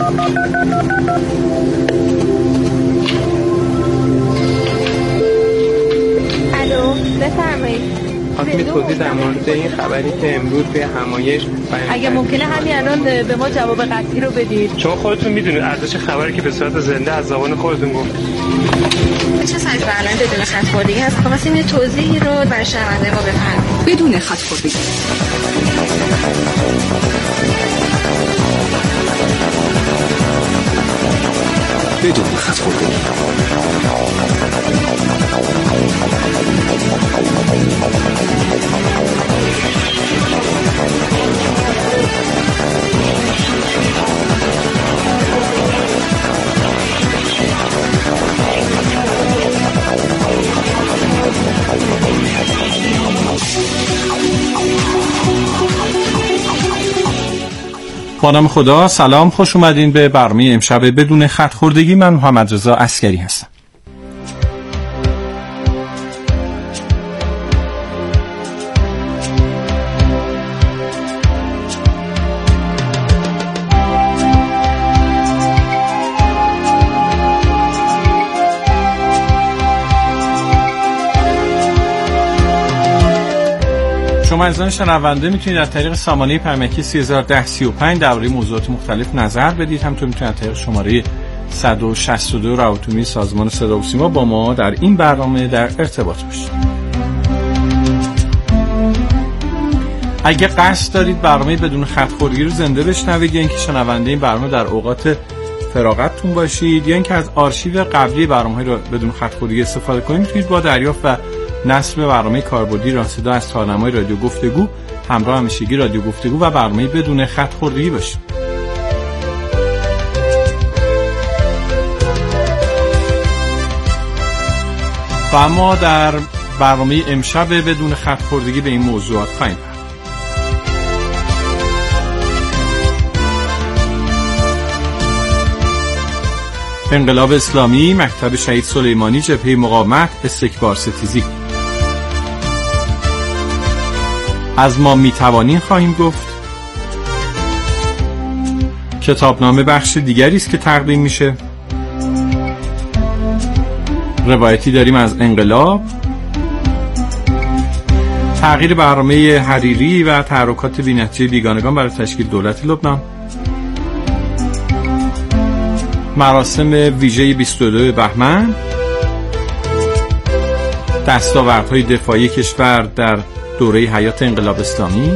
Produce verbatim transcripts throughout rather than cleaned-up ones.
الو بفرمایید. خواستم توضیح در مورد این خبری که امروز توی همایش اگه ممکنه همین الان به ما جواب قطعی رو بدید، چون خودتون میدونید ارزش خبری که به صورت زنده از زبان خودتون گفت. چه سایت برنامه بدون خط خوردگی هست؟ خواستیم یه توضیحی رو برای شنونده ما بفرمایید. بدون خط خوردگی. بدون خط خوردگی. با نام خدا، سلام، خوش اومدین به برنامه امشب بدون خط خوردگی. من محمد رضا عسکری هستم. شما عزیزان شنونده میتونید از طریق سامانه پیامکی سه هزار و ده سی و پنج درباره موضوعات مختلف نظر بدید. همونطور میتونید از طریق شماره صد و شصت و دو روابط سازمان صدا و سیما با ما در این برنامه در ارتباط باشید. اگه قصد دارید برنامه بدون خط خوردگی رو زنده بشنوید یا اینکه شنونده این برنامه در اوقات فراغتتون باشید یا اینکه از آرشیو قبلی برنامه‌های رو بدون خط خوردگی استفاده کنید، میتونید با دریافت و نصب برنامه کاربردی راسدا از تارنمای رادیو گفتگو همراه همیشگی رادیو گفتگو و برنامه بدون خط خوردگی باشید. و اما در برنامه امشب بدون خط خوردگی به این موضوعات خواهیم پرداخت. انقلاب اسلامی، مکتب شهید سلیمانی، جبهه مقاومت، استکبار ستیزی. از ما میتوانیم خواهیم گفت. کتابنامه بخش دیگری است که تقدیم میشه. روایتی داریم از انقلاب. تغییر برنامه حریری و تحرکات بی‌نتیجه بیگانگان برای تشکیل دولت لبنان. مراسم ویژه بیست و دو بهمن. دستاوردهای دفاعی کشور در دوره حیات انقلاب اسلامی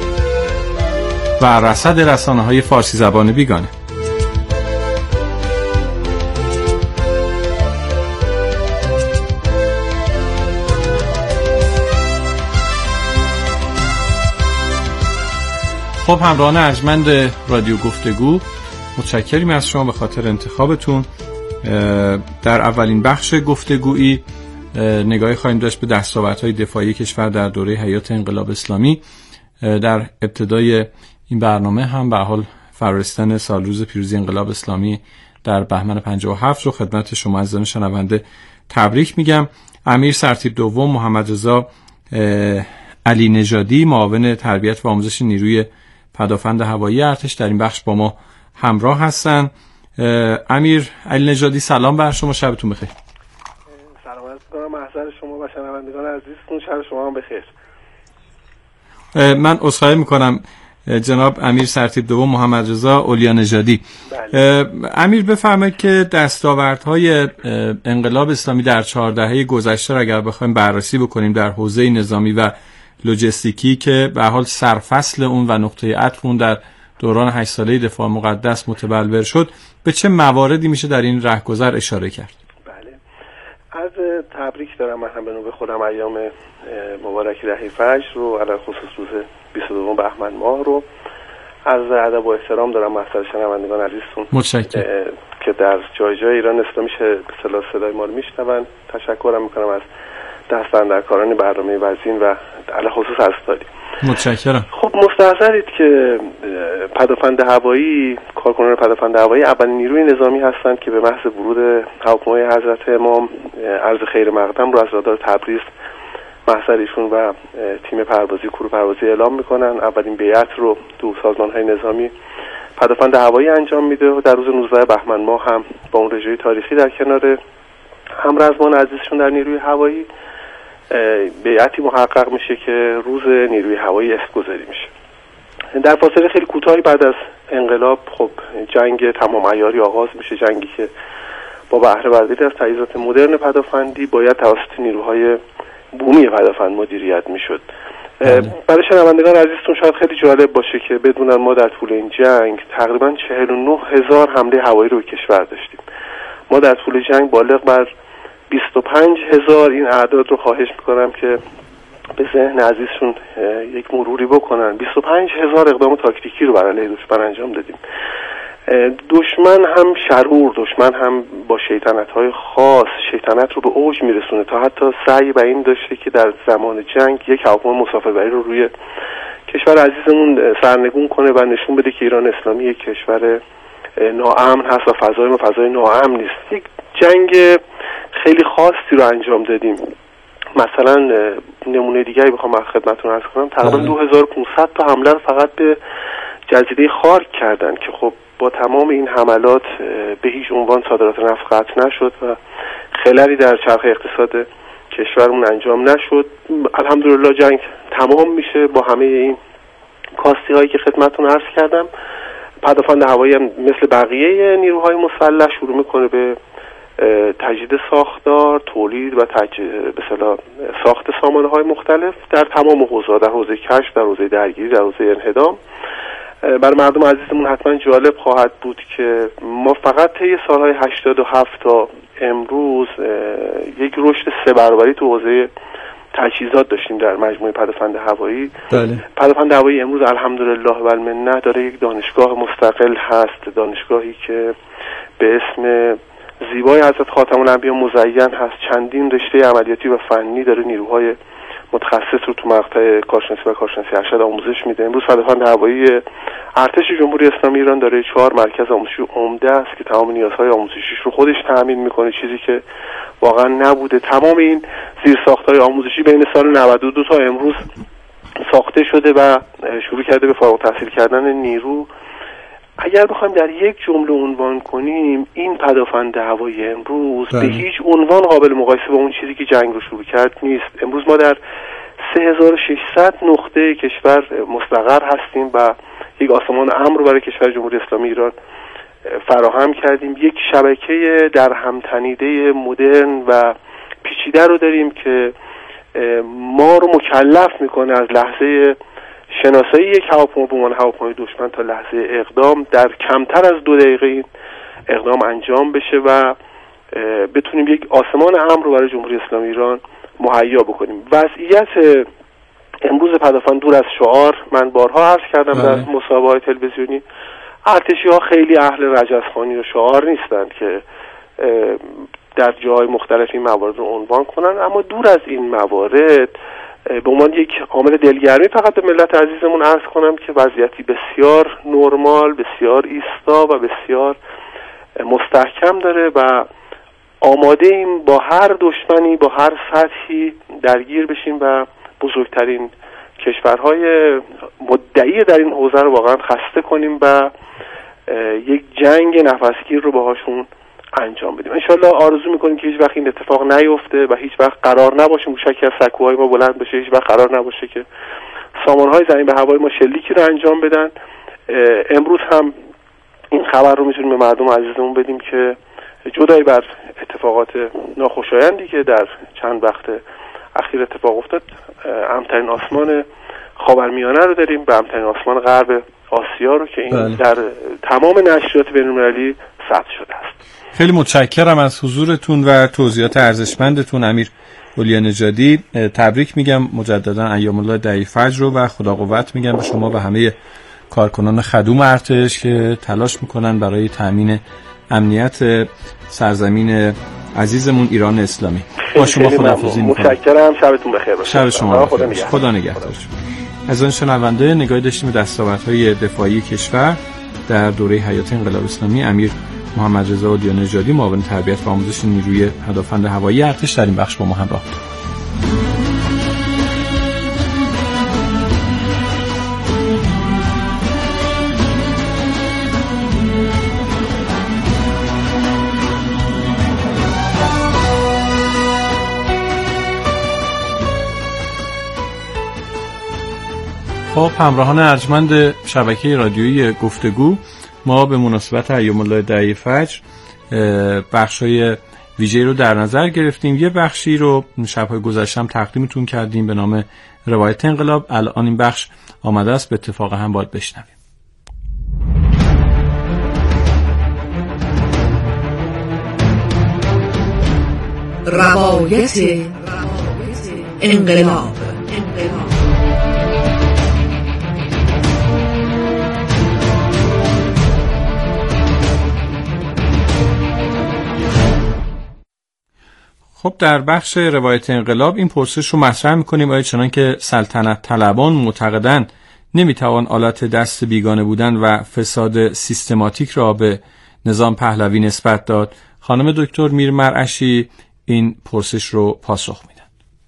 و رصد رسانه‌های فارسی زبان بیگانه. خب همراهان ارجمند رادیو گفتگو، متشکریم از شما به خاطر انتخابتون. در اولین بخش گفتگویی نگاهی خواهیم داشت به دستاوردهای دفاعی کشور در دوره حیات انقلاب اسلامی. در ابتدای این برنامه هم به حال فرارسیدن سالروز پیروزی انقلاب اسلامی در بهمن پنجاه و هفت رو خدمت شما عزیزان شنونده تبریک میگم. امیر سرتیپ دوم محمد رضا علی نژادی، معاون تربیت و آموزش نیروی پدافند هوایی ارتش، در این بخش با ما همراه هستن. امیر علی نژادی، سلام بر شما، شبتون بخیر. سلامت می‌کنم محضر شما و شنوندگان عزیزتون، شب شما هم بخیر. من عذرخواهی میکنم جناب امیر سرتیپ دوم محمد رضا اولیا نژادی. امیر بفرمایید که دستاوردهای انقلاب اسلامی در چهار دهه گذشته را اگر بخوایم بررسی بکنیم در حوزه نظامی و لوجستیکی که به حال سرفصل اون و نقطه عطف اون در دوران هشت ساله دفاع مقدس متبلور شد، به چه مواردی میشه در این رهگذر اشاره کرد؟ بله، از تبریک دارم من هم به نوبه خودم ایام مبارک دهه فجر رو، علی خصوص روز بیست و دو بهمن ماه رو از ادب و احترام دارم محضر شنوندگان عزیزتون. متشکرم که در جای جای ایران اسلامی شه به اصطلاح صدای ما رو میشنون. تشکرم میکنم از دستاندرکاران برنامه وزین و علی خصوص اساتید. متشکرم. خب مستحضرید که پدافند هوایی، کارکنان پدافند هوایی اولین نیروی نظامی هستند که به محض ورود هواپیمای حضرت امام عرض خیر مقدم رو از رادار تبریز محضر ایشون و تیم پروازی کور پروازی اعلام میکنن. اولین بیعت رو دو سازمان‌های نظامی پدافند هوایی انجام میده و در روز نوزده بهمن ماه هم با اون رژه تاریخی در کنار همرزمان عزیزشون در نیروی هوایی بیعتی محقق میشه که روز نیروی هوایی اسم گذاری میشه. در فاصله خیلی کوتاهی بعد از انقلاب خب جنگ تمام عیاری آغاز میشه، جنگی که با بهره برداری از تجهیزات مدرن پدافندی باید توسط نیروهای بومی پدافند مدیریت میشد. برای شنوندگان عزیزتون شاید خیلی جالب باشه که بدونن ما در طول این جنگ تقریبا چهل و نه هزار حمله هوایی رو به کشور داشتیم. ما در طول جنگ بالغ بر بیست و پنج هزار، این اعداد رو خواهش میکنم که به ذهن عزیزشون یک مروری بکنن، بیست و پنج هزار اقدام تاکتیکی رو برای علیه دشمن انجام دادیم. دشمن هم شرور، دشمن هم با شیطنت‌های خاص شیطنت رو به اوج میرسونه تا حتی سعی به این داشته که در زمان جنگ یک هواپیمای مسافربری رو روی کشور عزیزمون سرنگون کنه و نشون بده که ایران اسلامی یک کشور ناامن هست و فضای ما فضای ناامن نیست. یک جنگ خیلی خاصی رو انجام دادیم. مثلا نمونه دیگری بخوام خدمتتون عرض کنم، تقریبا دو هزار و پانصد تا حمله رو فقط به جزیره خارک کردن که خب با تمام این حملات به هیچ عنوان صادرات نفت قطع نشد و خللی در چرخه اقتصاد کشورمون انجام نشد. الحمدلله جنگ تمام میشه با همه این کاستی هایی که خدمتتون عرض کردم. پدافند هوایی هم مثل بقیه نیروهای مسلح شروع میکنه به تجدید ساختار، تولید و تج... به اصطلاح ساخت سامانه‌های مختلف در تمام حوزه‌ها، در حوزه کشف، در حوزه درگیری، در حوزه انهدام. برای مردم عزیزمون حتما جالب خواهد بود که ما فقط طی سالهای هشتاد و هفت تا امروز یک رشد سه برابری تو حوزه تجهیزات داشتیم در مجموعه پدافند هوایی. بله. پدافند هوایی امروز الحمدلله و المنه داره یک دانشگاه مستقل هست، دانشگاهی که به اسم زیبای حضرت خاتم الانبیا مزین هست. چندین رشته عملیاتی و فنی داره نیروهای متخصص رو تو مقطع کارشناسی و کارشناسی ارشد آموزش میده. امروز پدافند هوایی ارتش جمهوری اسلامی ایران داره چهار مرکز آموزشی عمده است که تمام نیازهای آموزشیش رو خودش تامین میکنه، چیزی که واقعا نبوده. تمام این زیرساخت‌های آموزشی بین سال نود و دو تا امروز ساخته شده و شروع کرده به فارغ التحصیل کردن نیرو. اگر بخوایم در یک جمله عنوان کنیم، این پدافند هوایی امروز بله. به هیچ عنوان قابل مقایسه با اون چیزی که جنگ رو شروع کرد نیست. امروز ما در سه هزار و ششصد نقطه کشور مستقر هستیم و یک آسمان امن رو برای کشور جمهوری اسلامی ایران فراهم کردیم. یک شبکه در هم تنیده مدرن و پیچیده رو داریم که ما رو مکلف میکنه از لحظه شناسایی یک هواپیما به عنوان هواپیمای دشمن تا لحظه اقدام در کمتر از دو دقیقه این اقدام انجام بشه و بتونیم یک آسمان امن رو برای جمهوری اسلامی ایران مهیا بکنیم. وضعیت امروز پدافند دور از شعار، من بارها عرض کردم در مصاحبه‌های تلویزیونی، ارتشی‌ها خیلی اهل رجزخوانی و شعار نیستند که در جای مختلف این موارد رو عنوان کنن، اما دور از این موارد به عنوان یک عامل دلگرمی فقط به ملت عزیزمون عرض کنم که وضعیتی بسیار نرمال، بسیار ایستا و بسیار مستحکم داره و آماده ایم با هر دشمنی با هر سطحی درگیر بشیم و بزرگترین کشورهای مدعی در این حوزه رو واقعا خسته کنیم و یک جنگ نفسگیر رو باهاشون انجام بدیم. انشالله آرزو میکنیم که هیچ وقت این اتفاق نیفته و هیچ وقت قرار نباشه موشکی از سکوهای ما بلند بشه، هیچ وقت قرار نباشه که سامانهای زمین به هوای ما شلیکی رو انجام بدن. امروز هم این خبر رو میتونیم به مردم عزیزمون بدیم که جدای بر اتفاقات ناخوشایندی که در چند وقت اخیر اتفاق افتاد، امن‌ترین آسمان خاورمیانه رو داریم و امن‌ترین آسمان غرب آسیا رو که این بله. در تمام نشریات بین‌المللی ثبت شده است. خیلی متشکرم از حضورتون و توضیحات ارزشمندتون امیر اولیا نژادی. تبریک میگم مجددا ایام الله دعی فجر رو و خدا قوت میگم به شما و همه کارکنان خدوم ارتش که تلاش میکنن برای تامین امنیت سرزمین عزیزمون ایران اسلامی. با شما خداحافظی میکنم. متشکرم، شبتون بخیر باشه. شب شما خدا نگهدار. خدا نگهدار. از آن شنونده نگاهی داشتیم به دستاوردهای دفاعی کشور در دوره حیات انقلاب اسلامی امیر محمد رضا اولیا نژادی، معاون تربیت و آموزش نیروی پدافند هوایی ارتش در این بخش با ما همراه بود. خب همراهان ارجمند شبکه رادیویی گفتگو، ما به مناسبت ایام الله دعی فجر بخشای ویژه‌ای رو در نظر گرفتیم. یه بخشی رو شب‌های گذشته هم تقدیمتون کردیم به نام روایت انقلاب. الان این بخش آمده است، به اتفاق هم باید بشنویم. روایت انقلاب. خب در بخش روایت انقلاب این پرسش رو مطرح می‌کنیم: آیا چنان که سلطنت طلبان معتقدند نمیتوان آلت دست بیگانه بودن و فساد سیستماتیک را به نظام پهلوی نسبت داد؟ خانم دکتر میر مرعشی این پرسش رو پاسخ میدن.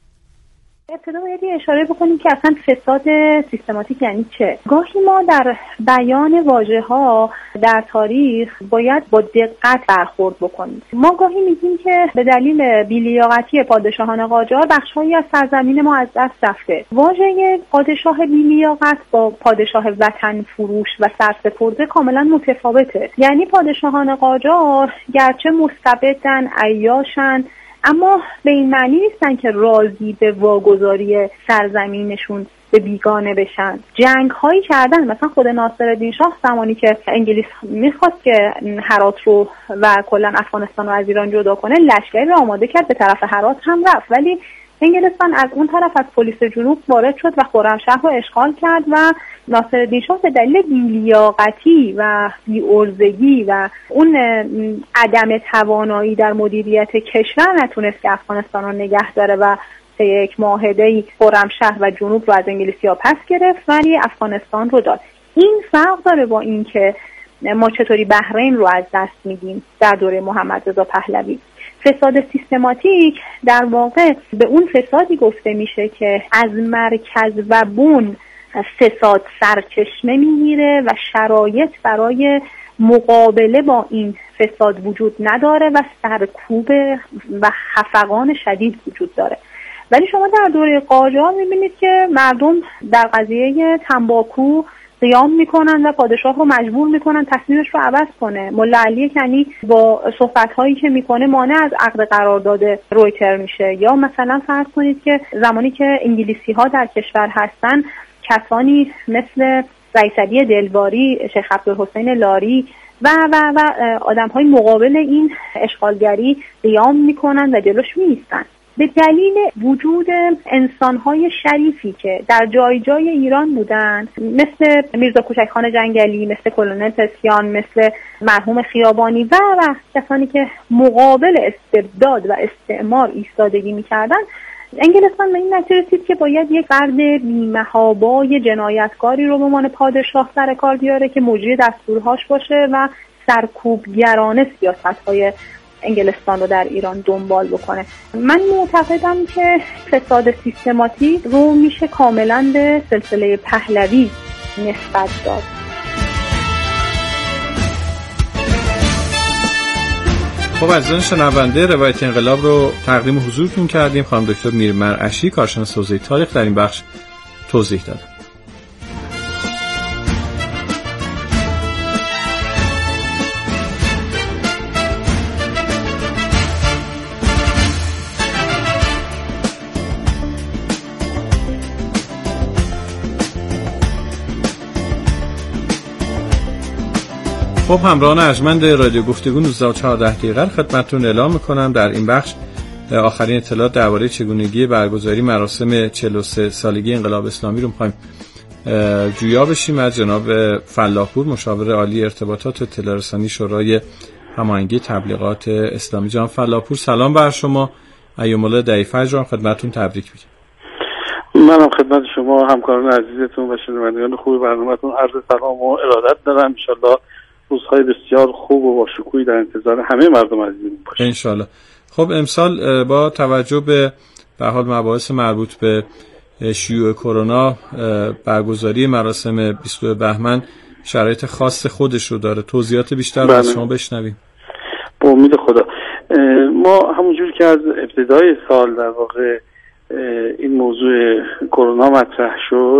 ابتدا باید اشاره بکنیم که اصلا فساد سیستماتیک یعنی چه؟ گاهی ما در بیان واژه‌ها در تاریخ باید با دقت برخورد بکنیم. ما گاهی میگیم که به دلیل بی‌لیاقتی پادشاهان قاجار بخش‌هایی از سرزمین ما از دست رفته. واژه پادشاه بی‌لیاقت با پادشاه وطن فروش و سرسپرده کاملا متفاوته. یعنی پادشاهان قاجار گرچه مستبدن، عیاشن، اما به این معنی نیستن که راضی به واگذاری سرزمینشون به بیگانه بشن. جنگ هایی کردن، مثلا خود ناصرالدین شاه زمانی که انگلیس میخواست که هرات رو و کلا افغانستان رو از ایران جدا کنه، لشکری رو آماده کرد به طرف هرات هم رفت، ولی انگلستان از اون طرف از پلیس جنوب وارد شد و خرمشهر رو اشغال کرد و ناصرالدین شاه به دلیل بی‌لیاقتی و بی‌عرضگی و اون عدم توانایی در مدیریت کشور نتونست که افغانستان رو نگه داره و طی یک معاهده‌ای خرمشهر و جنوب رو از انگلیسی‌ها پس گرفت ولی افغانستان رو داد. این فرق داره با این که ما چطوری بحرین رو از دست میدیم در دوره محمد رضا پهلوی. فساد سیستماتیک در واقع به اون فسادی گفته میشه که از مرکز و بن فساد سرچشمه میگیره و شرایط برای مقابله با این فساد وجود نداره و سرکوب و خفقان شدید وجود داره. ولی شما در دوره قاجار میبینید که مردم در قضیه تنباکو قیام میکنن و پادشاه رو مجبور میکنن تصمیمش رو عوض کنه. ملا علی کنی با صحبت‌هایی که میکنه مانع از عقد قرارداد رویتر میشه. یا مثلا فرض کنید که زمانی که انگلیسی‌ها در کشور هستن، کسانی مثل رئیس علی دلواری، شیخ عبدالحسین لاری و و و آدم‌های مقابل این اشغالگری قیام میکنن و جلوش میایستن. به دلیل وجود انسان‌های شریفی که در جای جای ایران بودن، مثل میرزا کوچکخان جنگلی، مثل کلونل پسیان، مثل مرحوم خیابانی و و کسانی که مقابل استبداد و استعمار ایستادگی می‌کردن، انگلستان به این نتیجه رسید که باید یک فرد بی‌محابای جنایتکاری رو به عنوان پادشاه سر کار بیاره که مجری دستورهاش باشه و سرکوبگرانه سیاست‌های انگلستان رو در ایران دنبال بکنه. من معتقدم که فساد سیستماتیک رو میشه کاملا به سلسله پهلوی نسبت داد. خب عزیزان شنونده، روایت انقلاب رو تقدیم حضورتون کردیم. خانم دکتر میر مرعشی، کارشناس حوزه تاریخ، در این بخش توضیح دادن. خب همراهان ارجمند رادیو گفتگو نوزده و چهارده دقیقه خدمتتون اعلام میکنم در این بخش آخرین اطلاعات درباره چگونگی برگزاری مراسم چهل و سه سالگی انقلاب اسلامی رو میخوایم جویا بشیم از جناب فلاحپور، مشاور عالی ارتباطات و اطلاع رسانی شورای هماهنگی تبلیغات اسلامی. جناب فلاحپور سلام بر شما، ایام الله دعی فجر رو خدمتتون تبریک میگم. منم خدمت شما همکاران عزیزتون و شنوندگان خوب برنامه‌تون عرض سلام و ارادت دارم. ان شاءالله روزهای بسیار خوب و با شکوهی در انتظار همه مردم عزیزمون باشه ان شاءالله. خب امسال با توجه به به حال مباحث مربوط به شیوع کرونا برگزاری مراسم بیست و دو بهمن شرایط خاص خودش رو داره. توضیحات بیشتر رو از شما بشنویم. با امید خدا. ما همونجور که از ابتدای سال در واقع این موضوع کرونا مطرح شد،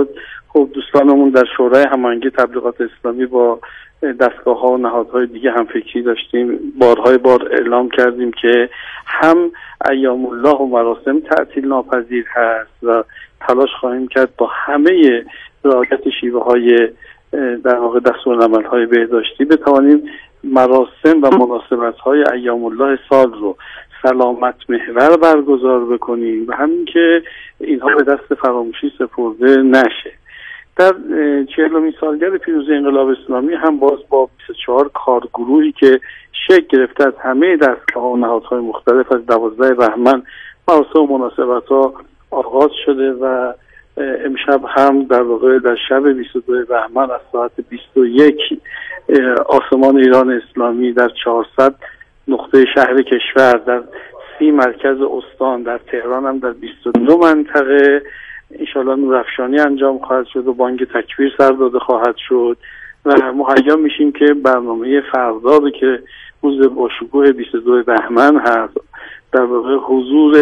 خب دوستانمون در شورای هماهنگی تبلیغات اسلامی با دستگاه ها و نهادهای دیگه هم فکری داشتیم، بارهای بار اعلام کردیم که هم ایام الله و مراسم تعطیل ناپذیر هست و تلاش خواهیم کرد با همه رعایت شیوه های در واقع دستورالعمل های بهداشتی بتوانیم مراسم و مناسبت های ایام الله سال رو سلامت محور برگزار بکنیم و همین که اینها به دست فراموشی سپرده نشه. در چهلمین سالگرد پیروزی انقلاب اسلامی هم باز با بیست و چهار کارگروهی که شکل گرفته از همه دستگاه و نهادهای مختلف از دوازده بهمن مراسم و مناسبت‌ها آغاز شده و امشب هم در واقع در شب بیست و دو بهمن از ساعت بیست و یک آسمان ایران اسلامی در چهارصد نقطه شهر کشور، در سی مرکز استان، در تهران هم در بیست و دو منطقه انشاءالله نورافشانی انجام خواهد شد و بانگ تکبیر سر داده خواهد شد و مهیا میشیم که برنامه فردا رو که روز باشکوه بیست و دو بهمن هست، در واقع حضور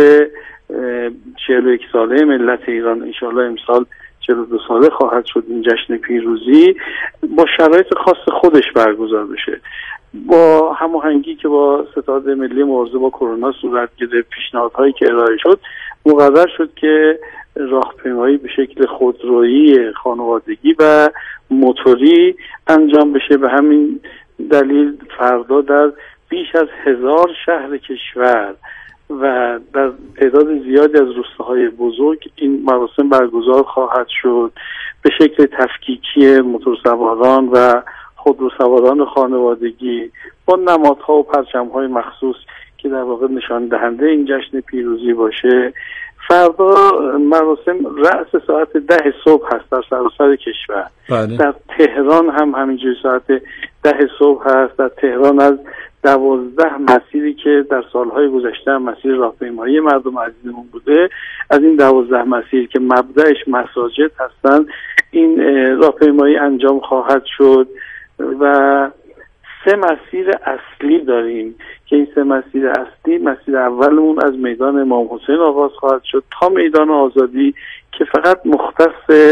چهل و یک ساله ملت ایران، انشاءالله امسال چهل و دو ساله خواهد شد این جشن پیروزی، با شرایط خاص خودش برگزار بشه. با هماهنگی که با ستاد ملی مبارزه با کرونا صورت گرفت، پیشنهادهایی که ارائه شد، مقرر شد که راهپیمایی به شکل خودرویی، خانوادگی و موتوری انجام بشه. به همین دلیل فردا در بیش از هزار شهر کشور و در تعداد زیادی از روستاهای بزرگ این مراسم برگزار خواهد شد به شکل تفکیکی موتورسواران و خودروسواران خانوادگی با نمادها و پرچم‌های مخصوص که در واقع نشان دهنده این جشن پیروزی باشه. فردا مراسم رأس ساعت ده صبح هست در سراسر کشور. بله. در تهران هم همینجوری ساعت ده صبح هست. در تهران از دوازده مسیری که در سالهای گذشته مسیر راهپیمایی مردم عزیزمون بوده، از این دوازده مسیر که مبدأش مساجد هستن، این راهپیمایی انجام خواهد شد و سه مسیر اصلی داریم که این سه مسیر اصلی، مسیر اولمون از میدان امام حسین آغاز خواهد شد تا میدان آزادی که فقط مختص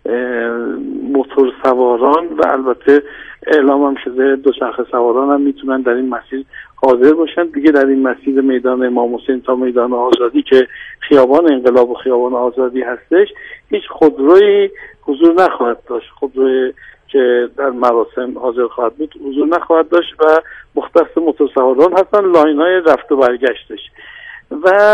موتور سواران و البته اعلام هم شده دوچرخه سواران هم میتونن در این مسیر حاضر باشن. دیگه در این مسیر میدان امام حسین تا میدان آزادی که خیابان انقلاب و خیابان آزادی هستش هیچ خودرویی حضور نخواهد داشت. خودروی که در مراسم حاضر خواهد بود حضور نخواهد داشت و مختص موتورسواران هستن، لاین‌های رفت و برگشتش. و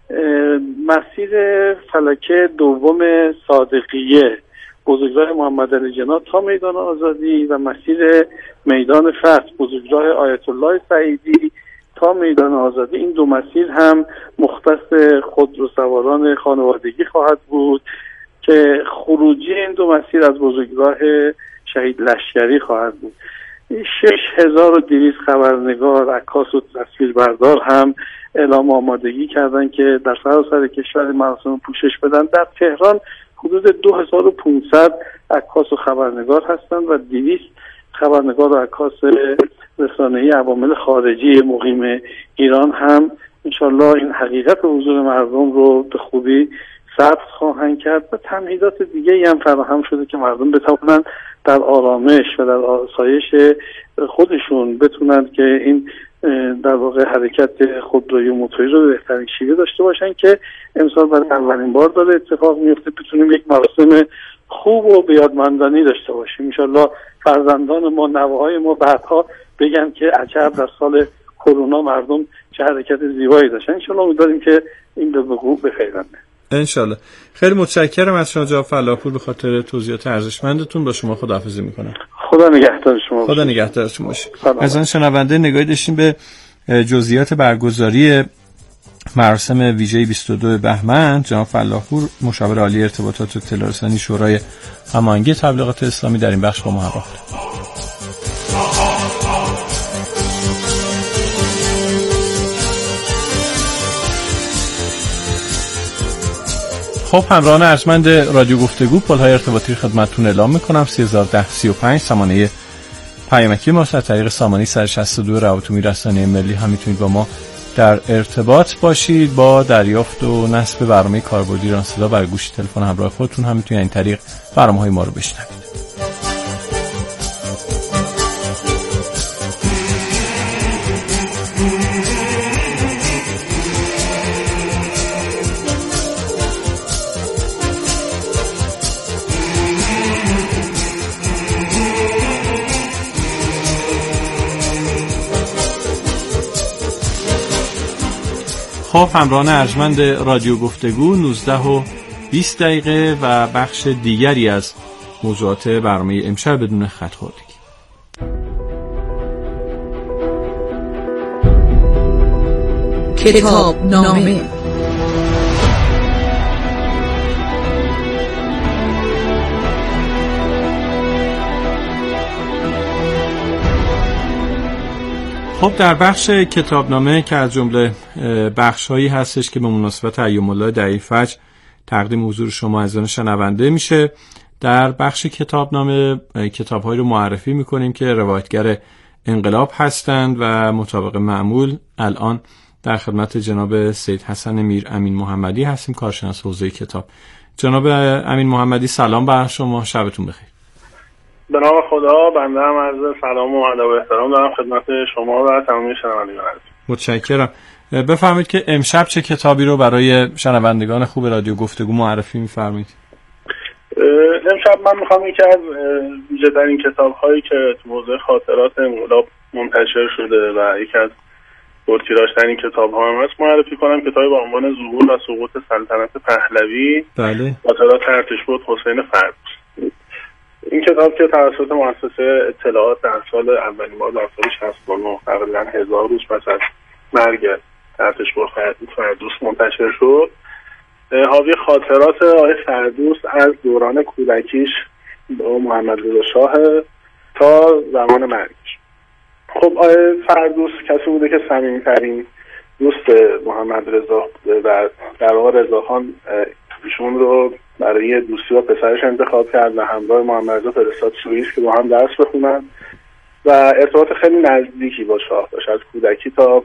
مسیر فلکه دوم صادقیه بزرگراه محمد علی جناح تا میدان آزادی و مسیر میدان فتح بزرگراه آیت الله سعیدی تا میدان آزادی، این دو مسیر هم مختص خودروسواران خانوادگی خواهد بود که خروجی این دو مسیر از بزرگراه شهید لشکری خواهد بود. شش هزار و دویست خبرنگار، عکاس و تصویربردار هم اعلام آمادگی کردن که در سراسر کشور مراسم پوشش بدن. در تهران حدود دو هزار و پانصد عکاس و خبرنگار هستند و دویست خبرنگار و عکاس رسانه‌ای عوامل خارجی مقیم ایران هم انشالله این حقیقت حضور مردم رو به خوبی ثبت خواهند کرد و تمهیدات دیگه هم فراهم شده که مردم بتوانند در آرامش و در آسایش خودشون بتونن که این در واقع حرکت خودرویی و موتوری رو به بهترین شیوه داشته باشن که امسال برای اولین بار داره اتفاق میفته. بتونیم یک مراسم خوب و بیادماندنی داشته باشیم. انشالله فرزندان ما، نوه‌های ما بعدها بگن که عجب در سال کرونا مردم چه حرکت زیبایی داشتن. انشالله امیدواریم که این به وقوع بپیونده. انشالله. خیلی متشکرم از شما جناب فلاحپور به خاطر توضیحات ارزشمندتون. با شما خداحافظی میکنم. خدا نگهدار شما. خدا نگهدار شما باشه. از آن شنونده نگاهی داشتیم به جزئیات برگزاری مراسم ویژه بیست و دو بهمن. جناب فلاحپور مشاور عالی ارتباطات و اطلاع رسانی شورای هماهنگی تبلیغات اسلامی در این بخش با ما همراه بود. خب همراهان ارجمند رادیو گفتگو، پل‌های ارتباطی خدمتتون اعلام میکنم سه هزار و ده سی و پنج سامانه پیامکی ما از طریق سامانه صد و شصت و دو روابط عمومی رسانه ملی هم میتونید با ما در ارتباط باشید با دریافت و نصب برنامه کاربردی ایران صدا بر گوشی تلفن همراه خودتون هم میتونید این طریق برنامه‌های ما رو بشنوید. خب همراهان ارجمند رادیو گفتگو، نوزده و بیست دقیقه و بخش دیگری از موضوعات برنامه امشب بدون خط خوردگی. کتاب نامه. خب در بخش کتابنامه که از جمله بخش‌هایی هستش که به مناسبت ایام الله دعی فجر تقدیم حضور شما عزیزان شنونده میشه، در بخش کتابنامه کتاب‌هایی رو معرفی می‌کنیم که روایتگر انقلاب هستند و مطابق معمول الان در خدمت جناب سید حسن میر امین محمدی هستیم، کارشناس حوزه کتاب. جناب امین محمدی سلام بر شما، شبتون بخیر. به نام خدا، بنده هم عرض سلام و ادب و احترام دارم خدمت شما و تمامی شنوندگان عزیز. متشکرم. بفرمایید که امشب چه کتابی رو برای شنوندگان خوب رادیو گفتگو معرفی می‌فرمایید؟ امشب من می‌خوام یکی از ویژه‌ترین کتاب‌هایی که تو حوزه خاطرات انقلاب منتشر شده و یکی از پرتیراژترین کتاب‌ها هم هست معرفی کنم، کتابی با عنوان ظهور و سقوط سلطنت پهلوی. بله. خاطرات ارتشبد حسین فردوس. این کتاب که توسط مؤسسه اطلاعات در سال اولین بار در سال شصت و نه تقریباً هزار روز پس از مرگ ارتشبد فردوس منتشر شد، حاوی خاطرات آقای فردوس از دوران کودکیش با محمد رضا شاه تا زمان مرگش. خب آقای فردوس کسی بوده که صمیمی‌ترین دوست محمد رضا و در واقع رضاخان ایشون رو برای دوستی با پسرش انتخاب کرد و همراه محمد رضا فرستاد سوئیس که با هم درس بخونن و ارتباط خیلی نزدیکی با شاه داشت از کودکی تا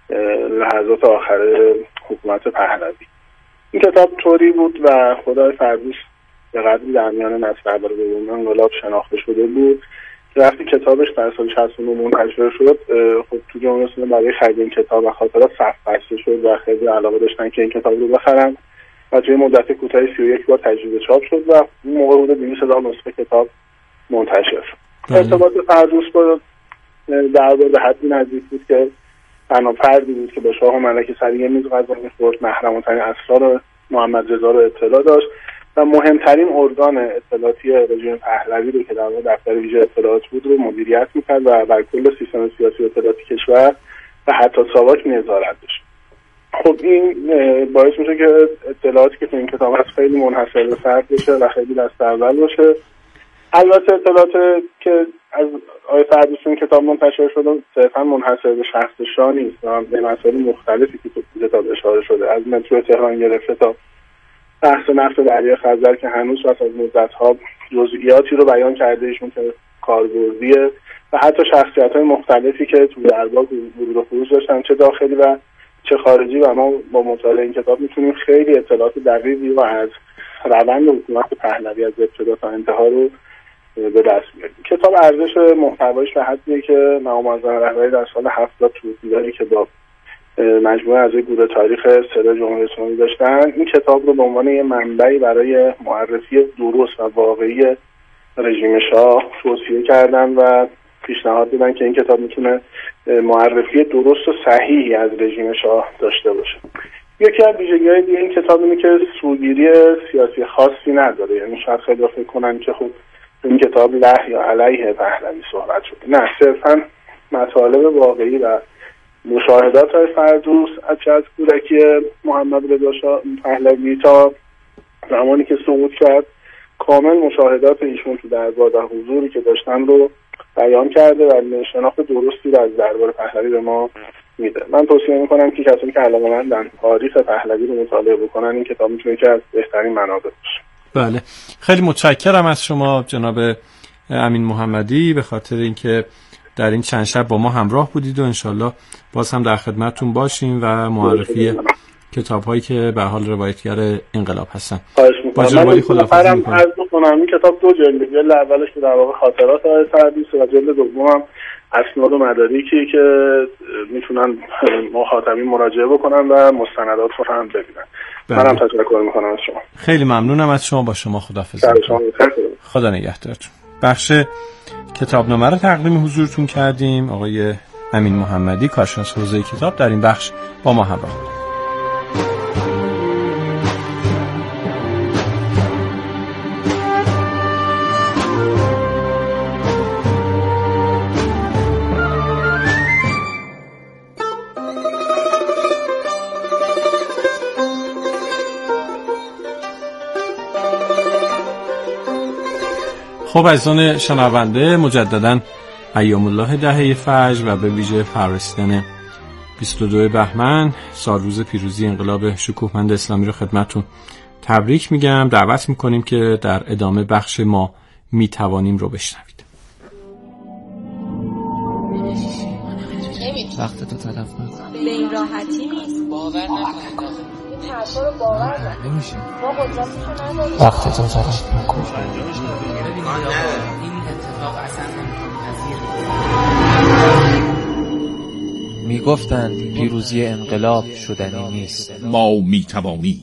لحظات آخر حکومت پهلوی. این کتاب طوری بود و خدای فردوس به قدری در میان نسل درباره انقلاب شناخته شده بود که وقتی کتابش در سال شصت و نه منتشر شد، خب تو جامعه اسلامی برای خرید این کتاب و خاطرات صف بسته شد و خیلی علاقه داشتن که این کتاب رو بخرن و توی مدت کوتاهی سی و یک بار تجدید چاپ شد و این موقع حدود دویست هزار نسخه کتاب منتشر شد. ارتباط فردوس با دربار به حدی نزدیک بود که تنها فردی بود که با شاه و ملکه سر یه میز غذا می‌خورد، محرمانه‌ترین اسرار محمد رضا رو اطلاع داشت و مهمترین ارگان اطلاعاتی رژیم پهلوی رو که در واقع دفتر ویژه اطلاعات بود رو مدیریت می‌کرد و بر کل سیستم سیاسی و اطلاعاتی کشور و حتی ساواک نظارت داشت. خب این باعث میشه که اطلاعاتی که تو این کتاب هست خیلی منحصر به فرد بشه و خیلی دست اول باشه. البته اطلاعات که از آقای فردوس این کتاب منتشر شده صرفا منحصر به شخص شاه نیست و به مسائل مختلفی که تو کتاب اشاره شده، از مترو تهران گرفته تا بحث نفت دریای خزر که هنوز پس از مدت‌ها جزئیاتی رو بیان کرده ایشون که کاربردیه و حتی شخصیت‌های مختلفی که تو دربار ورود و خروج داشتن چه داخلی و چه خارجی و ما با مطالعه این کتاب میتونیم خیلی اطلاعات دقیقی و از روند حکومت پهلوی از ابتدا تا انتها رو به دست بیاریم. کتاب ارزش محتوایش به حدیه که مقام معظم رهبری در سال هفتاد توضیحاتی که با مجموعه اعضای گروه تاریخ صدای جمهوری اسلامی داشتن این کتاب رو به عنوان یه منبعی برای معرفی درست و واقعی رژیم شاه توصیه کردن و پیشنهاد دادن که این کتاب میتونه معرفی درست و صحیحی از رژیم شاه داشته باشه. یکی از ویژگی‌های دیگه این کتاب اینه که سوگیری سیاسی خاصی نداره، یعنی شاید خیلی فکر کنن که خب این کتاب له یا علیه پهلوی صحبت شده، نه، صرفا مطالب واقعی و مشاهدات های فردوس از کودکی محمد رضا شاه پهلوی تا زمانی که سقوط کرد کامل مشاهدات ایشون تو دربار و حضوری که داشتن رو بیان کرده و شناخت درستی رو از دربار پهلوی به ما میده. من توصیه میکنم که کسانی که علاقه‌مندن تاریخ پهلوی رو مطالعه بکنن این کتاب میتونه که از بهترین منابع باشه. بله، خیلی متشکرم از شما جناب امین محمدی به خاطر اینکه در این چند شب با ما همراه بودید و انشالله باز هم در خدمتتون باشیم و معرفی کتاب هایی که به حال روایتگر انقلاب هستن. با جناب خداحافظی می‌کنم. عرض می‌کنم این کتاب دو جلد، جلد اولش در واقع خاطرات آقای سعدی و جلد دومم اسناد و مدارکی که میتونن مخاطبین مراجعه بکنن و مستندات رو هم ببینن. منم تشکر می‌کنم از شما. خیلی ممنونم از شما. با شما خداحافظی. خدا نگهدارتون. بخش کتابنامه رو تقدیم حضورتون کردیم. آقای امین محمدی کارشناس حوزه کتاب در این بخش با ما همراه بود. خب عزیزان شنونده، مجددا ایام الله دهه فجر و به ویژه فرارسیدن بیست و دو بهمن سال روز پیروزی انقلاب شکوهمند اسلامی رو خدمتتون تبریک میگم. دعوت میکنیم که در ادامه بخش ما میتوانیم رو بشنوید. وقت تو تلف نکن. به این راحتی نیست. باور نکن. این حرفا رو باور نمیشه. ما قدرتشو نداریم. وقت تو تلف نکن. این اتفاق اصلا ناپذیر. میگفتند پیروزی انقلاب شدنی نیست. ما میتوانیم.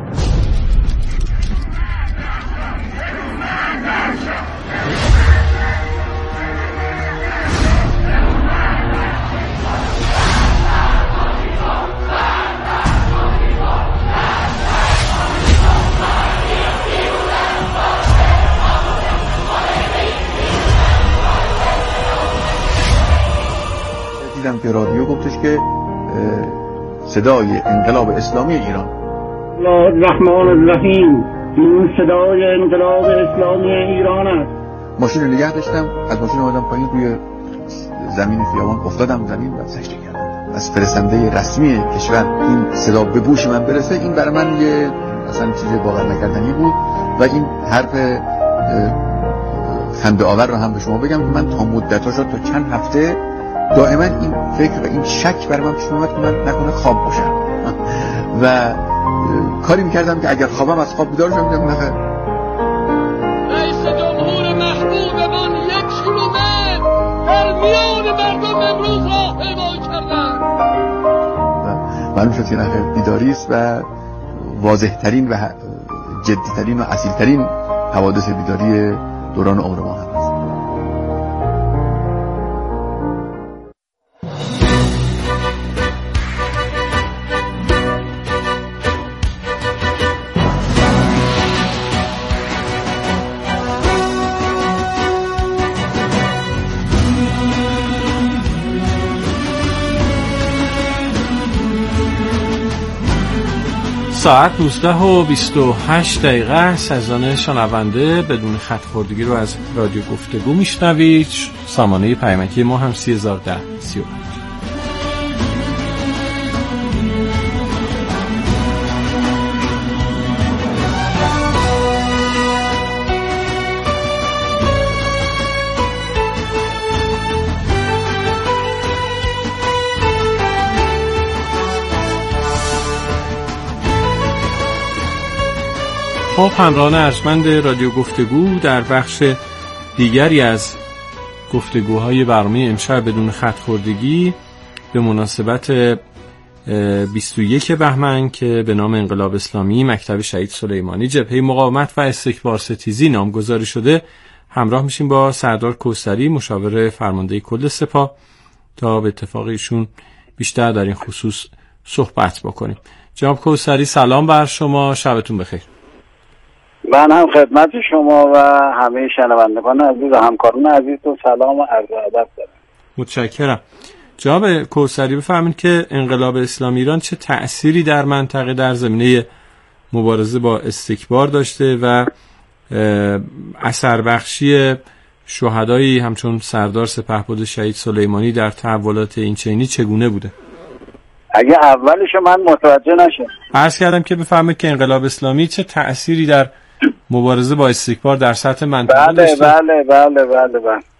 دیدم که رادیو گفتش که صدای انقلاب اسلامی ایران. الرحمن الرحیم. این صدای انقلاب اسلامی ایران است. ماشین رو نگه داشتم، از ماشین اومدم پایین، روی زمین خیابان افتادم زمین و سجده کردم. از فرستنده رسمی کشور این صدا به گوش من برسه، این برای من یه اصلا چیز باور نکردنی بود و این حرف خنده آور رو هم به شما بگم که من تا مدت‌ها شد تا چند هفته دائما این فکر و این شک برای من پیش اومد که من نکنه خواب باشم و کاری میکردم که اگر خوابم از خواب بیدار شدم میگم نخیر. رئیس جمهور محبوبمان یک کیلومتر در میان مردم امروز راه پیدا کردن. معلوم شد که نخیر بیداری است و واضح ترین و جدی ترین و اصیل ترین حوادث بیداری دوران عمر ما هم. ساعت نوزده و بیست و هشت دقیقه است. عزیزان شنونده بدون خط خوردگی رو از رادیو گفتگو میشنوید. سامانه پیامکی ما هم سی هزار و ده سی و پنج. خب همراهان ارجمند رادیو گفتگو، در بخش دیگری از گفتگوهای برنامه امشب بدون خط خوردگی به مناسبت بیست و یک بهمن که به نام انقلاب اسلامی مکتب شهید سلیمانی جبهه مقاومت و استکبار ستیزی نامگذاری شده همراه میشیم با سردار کوثری مشاور فرمانده کل سپاه تا به اتفاق ایشون بیشتر در این خصوص صحبت بکنیم. جناب کوثری سلام بر شما، شبتون بخیر. من هم خدمت شما و همه شنوندگان عزیز و همکاران عزیز تو سلام و عرض ادب دارم. متشکرم. جناب کوثری بفرمایید که انقلاب اسلامی ایران چه تأثیری در منطقه در زمینه مبارزه با استکبار داشته و اثر بخشی شهدایی همچون سردار سپهبد شهید سلیمانی در تحولات اینچنینی چگونه بوده؟ اگه اولش من متوجه نشم. عرض کردم که بفرمایید که انقلاب اسلامی چه تأثیری در مبارزه با استکبار در سطح منطقه بله داشته؟ بله بله بله بله